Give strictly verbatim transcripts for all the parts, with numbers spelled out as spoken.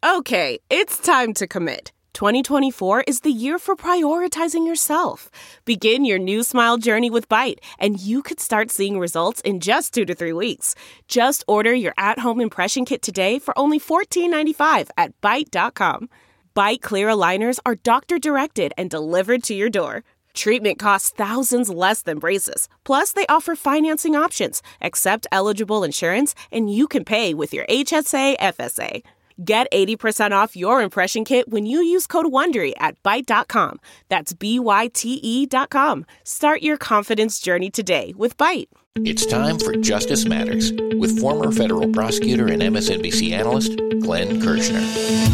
Okay, it's time to commit. twenty twenty-four is the year for prioritizing yourself. Begin your new smile journey with Byte, and you could start seeing results in just two to three weeks. Just order your at-home impression kit today for only fourteen ninety-five at byte dot com. Byte clear aligners are doctor-directed and delivered to your door. Treatment costs thousands less than braces. Plus, they offer financing options, accept eligible insurance, and you can pay with your H S A F S A. Get eighty percent off your impression kit when you use code WONDERY at byte dot com. That's B Y T E dot com. Start your confidence journey today with Byte. It's time for Justice Matters with former federal prosecutor and M S N B C analyst Glenn Kirshner.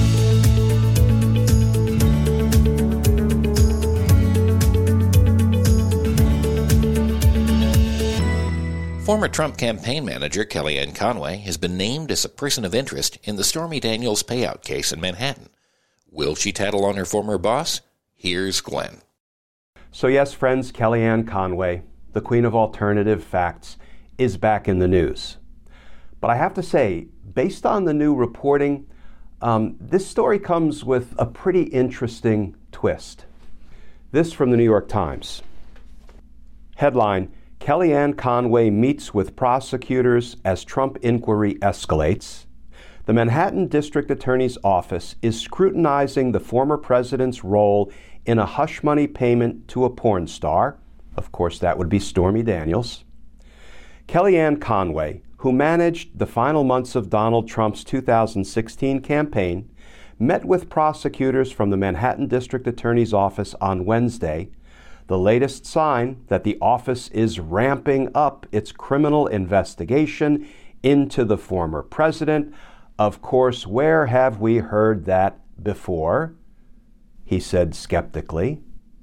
Former Trump campaign manager Kellyanne Conway has been named as a person of interest in the Stormy Daniels payout case in Manhattan. Will she tattle on her former boss? Here's Glenn. So yes, friends, Kellyanne Conway, the queen of alternative facts, is back in the news. But I have to say, based on the new reporting, um, this story comes with a pretty interesting twist. This from the New York Times. Headline: Kellyanne Conway meets with prosecutors as Trump inquiry escalates. The Manhattan District Attorney's Office is scrutinizing the former president's role in a hush money payment to a porn star. Of course, that would be Stormy Daniels. Kellyanne Conway, who managed the final months of Donald Trump's two thousand sixteen campaign, met with prosecutors from the Manhattan District Attorney's Office on Wednesday, the latest sign that the office is ramping up its criminal investigation into the former president. Of course, where have we heard that before? He said skeptically.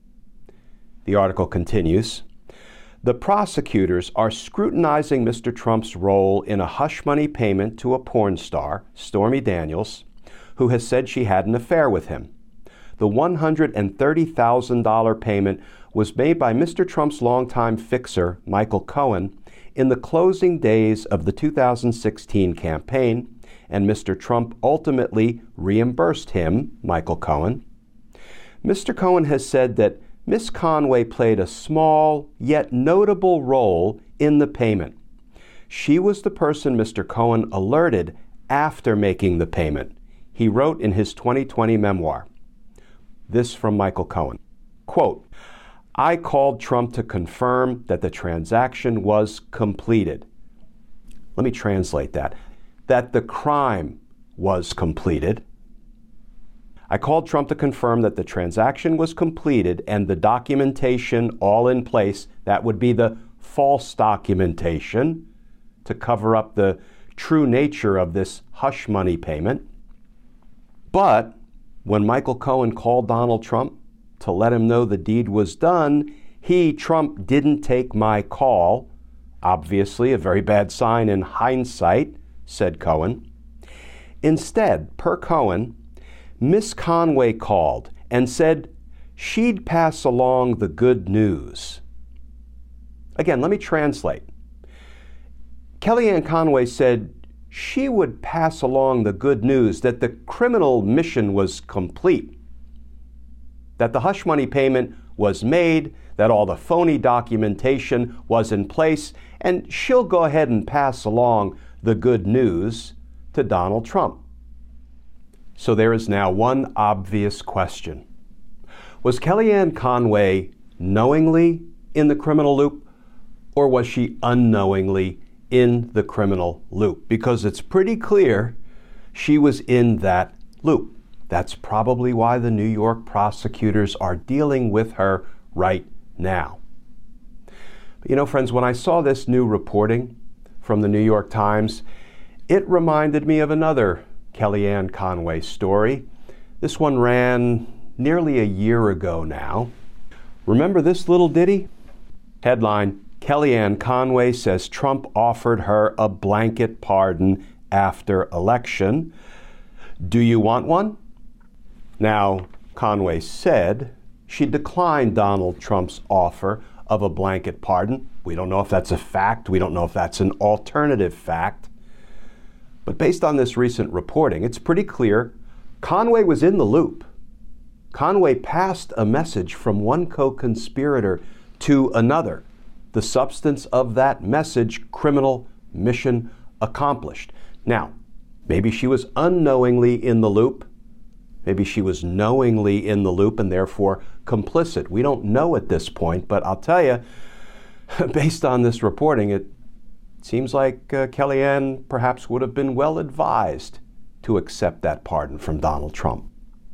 The article continues. The prosecutors are scrutinizing Mister Trump's role in a hush money payment to a porn star, Stormy Daniels, who has said she had an affair with him. The one hundred thirty thousand dollars payment was made by Mister Trump's longtime fixer, Michael Cohen, in the closing days of the two thousand sixteen campaign, and Mister Trump ultimately reimbursed him, Michael Cohen. Mister Cohen has said that Miss Conway played a small yet notable role in the payment. She was the person Mister Cohen alerted after making the payment, he wrote in his twenty twenty memoir. This from Michael Cohen. Quote, I called Trump to confirm that the transaction was completed. Let me translate that. That the crime was completed. I called Trump to confirm that the transaction was completed and the documentation all in place. That would be the false documentation to cover up the true nature of this hush money payment. But when Michael Cohen called Donald Trump to let him know the deed was done, he, Trump, didn't take my call. Obviously, a very bad sign in hindsight, said Cohen. Instead, per Cohen, Miss Conway called and said she'd pass along the good news. Again, let me translate. Kellyanne Conway said she would pass along the good news that the criminal mission was complete, that the hush money payment was made, that all the phony documentation was in place, and she'll go ahead and pass along the good news to Donald Trump. So there is now one obvious question. Was Kellyanne Conway knowingly in the criminal loop, or was she unknowingly in the criminal loop? Because it's pretty clear she was in that loop. That's probably why the New York prosecutors are dealing with her right now. But you know, friends, when I saw this new reporting from the New York Times, it reminded me of another Kellyanne Conway story. This one ran nearly a year ago now. Remember this little ditty? Headline, Kellyanne Conway says Trump offered her a blanket pardon after election. Do you want one? Now, Conway said she declined Donald Trump's offer of a blanket pardon. We don't know if that's a fact. We don't know if that's an alternative fact. But based on this recent reporting, it's pretty clear Conway was in the loop. Conway passed a message from one co-conspirator to another. The substance of that message, criminal mission accomplished. Now, maybe she was unknowingly in the loop. Maybe she was knowingly in the loop and therefore complicit. We don't know at this point, but I'll tell you, based on this reporting, it seems like uh, Kellyanne perhaps would have been well advised to accept that pardon from Donald Trump.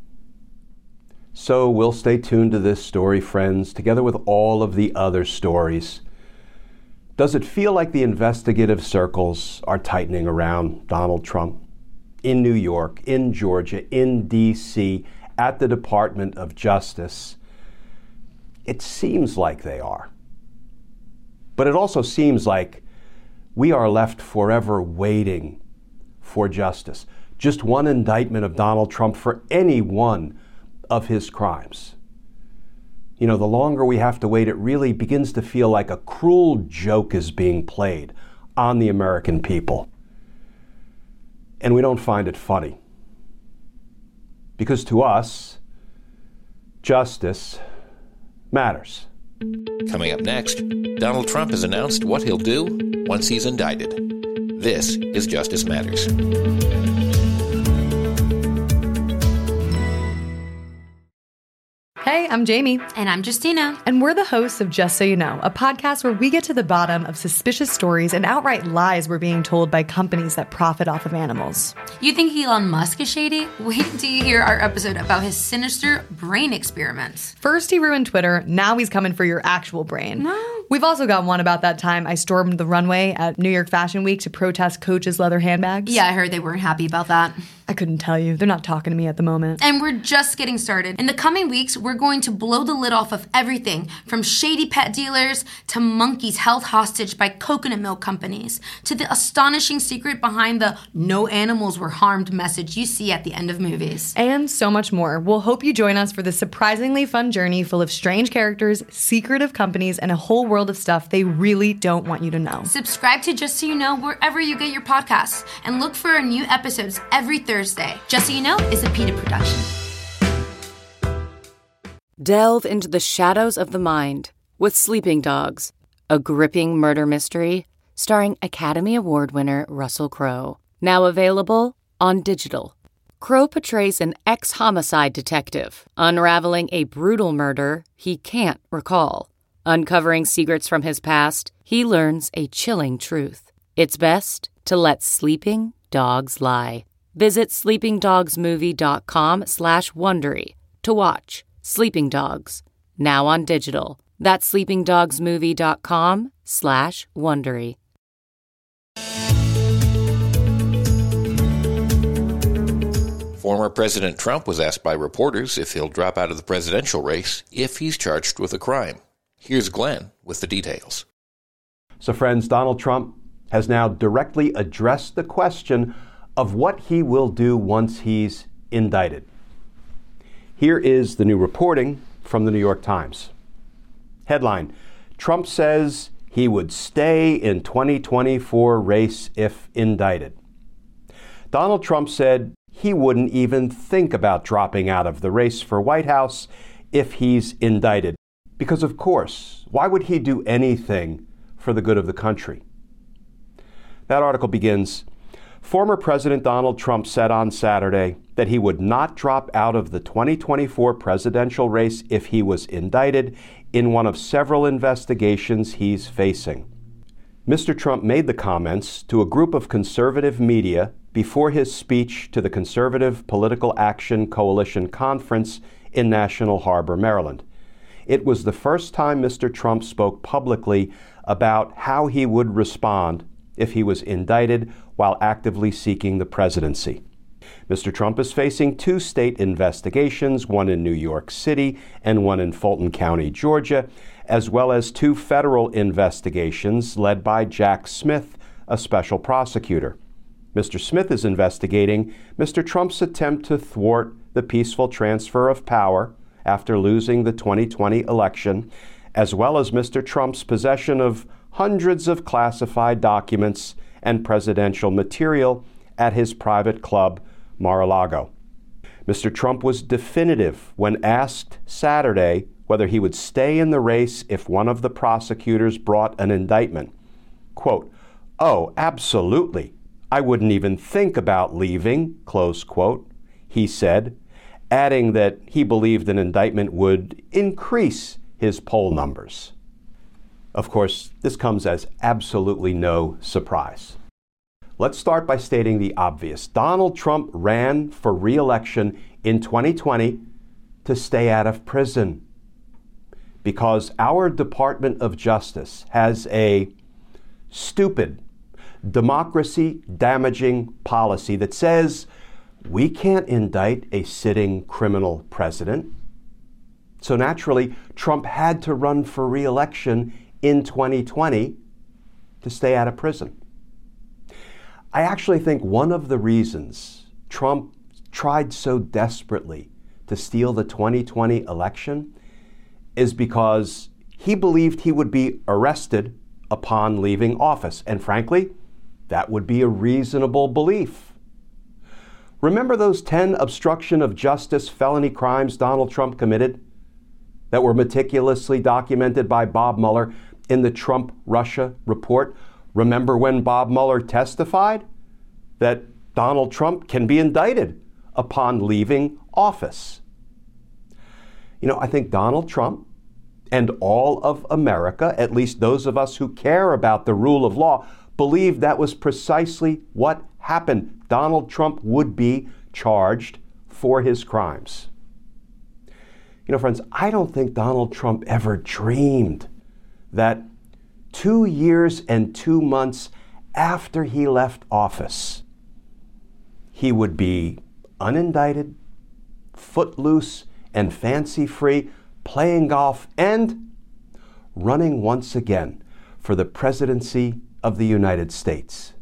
So we'll stay tuned to this story, friends, together with all of the other stories. Does it feel like the investigative circles are tightening around Donald Trump? In New York, in Georgia, in D C, at the Department of Justice? It seems like they are. But it also seems like we are left forever waiting for justice. Just one indictment of Donald Trump for any one of his crimes. You know, the longer we have to wait, it really begins to feel like a cruel joke is being played on the American people. And we don't find it funny. Because to us, justice matters. Coming up next, Donald Trump has announced what he'll do once he's indicted. This is Justice Matters. Hey, I'm Jamie. And I'm Justina. And we're the hosts of Just So You Know, a podcast where we get to the bottom of suspicious stories and outright lies we're being told by companies that profit off of animals. You think Elon Musk is shady? Wait until you hear our episode about his sinister brain experiments. First he ruined Twitter, now he's coming for your actual brain. No. We've also got one about that time I stormed the runway at New York Fashion Week to protest Coach's leather handbags. Yeah, I heard they weren't happy about that. I couldn't tell you. They're not talking to me at the moment. And we're just getting started. In the coming weeks, we're going to blow the lid off of everything from shady pet dealers to monkeys held hostage by coconut milk companies to the astonishing secret behind the no animals were harmed message you see at the end of movies. And so much more. We'll hope you join us for this surprisingly fun journey full of strange characters, secretive companies, and a whole world of stuff they really don't want you to know. Subscribe to Just So You Know wherever you get your podcasts and look for our new episodes every Thursday. Just So You Know is a PETA production. Delve into the shadows of the mind with Sleeping Dogs, a gripping murder mystery starring Academy Award winner Russell Crowe. Now available on digital. Crowe portrays an ex-homicide detective unraveling a brutal murder he can't recall. Uncovering secrets from his past, he learns a chilling truth. It's best to let sleeping dogs lie. Visit sleepingdogsmovie.com slash Wondery to watch Sleeping Dogs, now on digital. That's sleepingdogsmovie.com slash Wondery. Former President Trump was asked by reporters if he'll drop out of the presidential race if he's charged with a crime. Here's Glenn with the details. So friends, Donald Trump has now directly addressed the question of what he will do once he's indicted. Here is the new reporting from the New York Times. Headline: Trump says he would stay in twenty twenty-four race if indicted. Donald Trump said he wouldn't even think about dropping out of the race for White House if he's indicted. Because of course, why would he do anything for the good of the country? That article begins, former President Donald Trump said on Saturday that he would not drop out of the twenty twenty-four presidential race if he was indicted in one of several investigations he's facing. Mister Trump made the comments to a group of conservative media before his speech to the Conservative Political Action Coalition Conference in National Harbor, Maryland. It was the first time Mister Trump spoke publicly about how he would respond if he was indicted while actively seeking the presidency. Mister Trump is facing two state investigations, one in New York City and one in Fulton County, Georgia, as well as two federal investigations led by Jack Smith, a special prosecutor. Mister Smith is investigating Mister Trump's attempt to thwart the peaceful transfer of power after losing the twenty twenty election, as well as Mister Trump's possession of hundreds of classified documents and presidential material at his private club, Mar-a-Lago. Mister Trump was definitive when asked Saturday whether he would stay in the race if one of the prosecutors brought an indictment. Quote, "Oh, absolutely. I wouldn't even think about leaving," close quote, he said, adding that he believed an indictment would increase his poll numbers. Of course, this comes as absolutely no surprise. Let's start by stating the obvious. Donald Trump ran for re-election in twenty twenty to stay out of prison because our Department of Justice has a stupid, democracy-damaging policy that says we can't indict a sitting criminal president. So naturally, Trump had to run for re-election in twenty twenty to stay out of prison. I actually think one of the reasons Trump tried so desperately to steal the twenty twenty election is because he believed he would be arrested upon leaving office. And frankly, that would be a reasonable belief. Remember those ten obstruction of justice felony crimes Donald Trump committed that were meticulously documented by Bob Mueller in the Trump-Russia report? Remember when Bob Mueller testified that Donald Trump can be indicted upon leaving office? You know, I think Donald Trump and all of America, at least those of us who care about the rule of law, believe that was precisely what happened. Donald Trump would be charged for his crimes. You know, friends, I don't think Donald Trump ever dreamed that two years and two months after he left office, he would be unindicted, footloose, and fancy-free, playing golf and running once again for the presidency of the United States.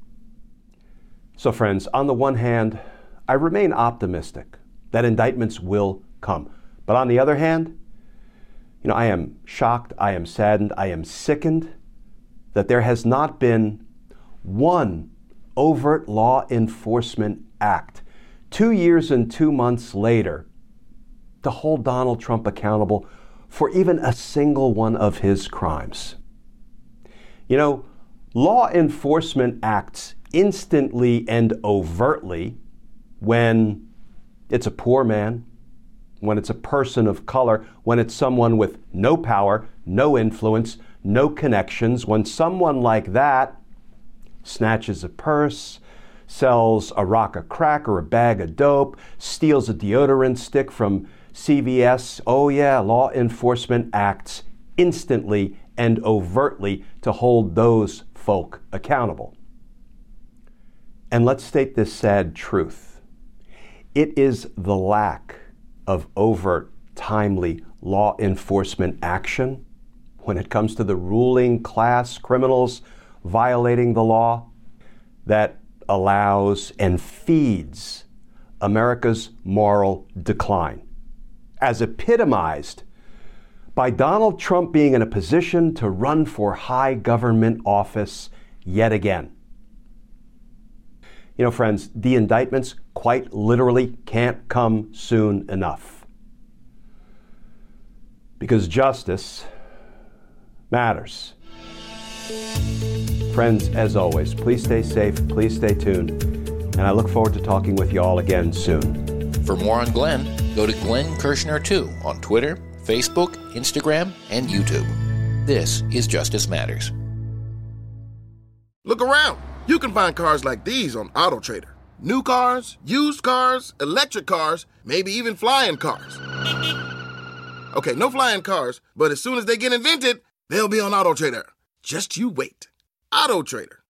So friends, on the one hand, I remain optimistic that indictments will come. But on the other hand, you know, I am shocked, I am saddened, I am sickened that there has not been one overt law enforcement act two years and two months later to hold Donald Trump accountable for even a single one of his crimes. You know, law enforcement acts instantly and overtly when it's a poor man, when it's a person of color, when it's someone with no power, no influence, no connections, when someone like that snatches a purse, sells a rock of crack or a bag of dope, steals a deodorant stick from C V S. Oh yeah, law enforcement acts instantly and overtly to hold those folk accountable. And let's state this sad truth. It is the lack of overt, timely law enforcement action when it comes to the ruling class criminals violating the law that allows and feeds America's moral decline, as epitomized by Donald Trump being in a position to run for high government office yet again. You know, friends, the indictments quite literally can't come soon enough. Because justice matters. Friends, as always, please stay safe, please stay tuned, and I look forward to talking with you all again soon. For more on Glenn, go to Glenn Kirshner two on Twitter, Facebook, Instagram, and YouTube. This is Justice Matters. Look around. You can find cars like these on AutoTrader. New cars, used cars, electric cars, maybe even flying cars. Okay, no flying cars, but as soon as they get invented, they'll be on AutoTrader. Just you wait. AutoTrader.